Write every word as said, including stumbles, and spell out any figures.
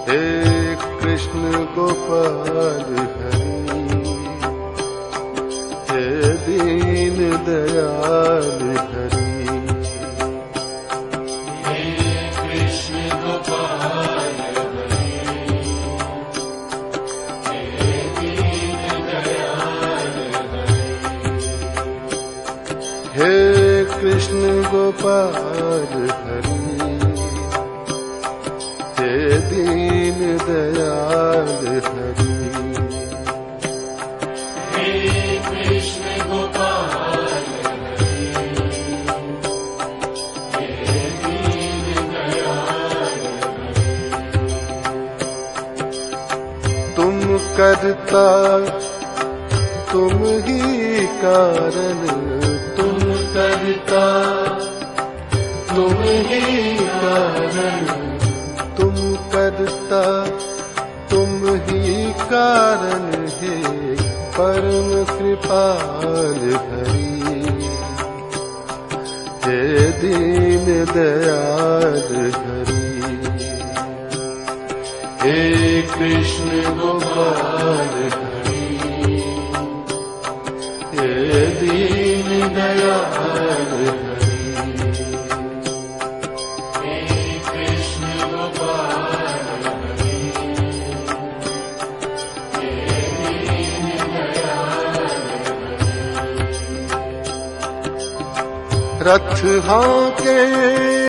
हे कृष्ण गोपाल हरि, हे दीन दयाल हरि। हे कृष्ण गोपाल हरि, हे दीन दयाल हरि। हे कृष्ण गोपाल हरि, हे दीन दयाल हरि। हे कृष्ण गोपाल हरि, हे दीन दयाल हरि। तुम करता तुम ही कारण, तुम करता तुम ही कारण, तुम करता तुम ही कारण है परम कृपाल हरि। हे दीन दयाल हरि, हे कृष्ण गोपाल हरि, हे दीन दयाल हरि। हे कृष्ण गोपाल हरि, हे दीन दयाल हरि। रथ हाँके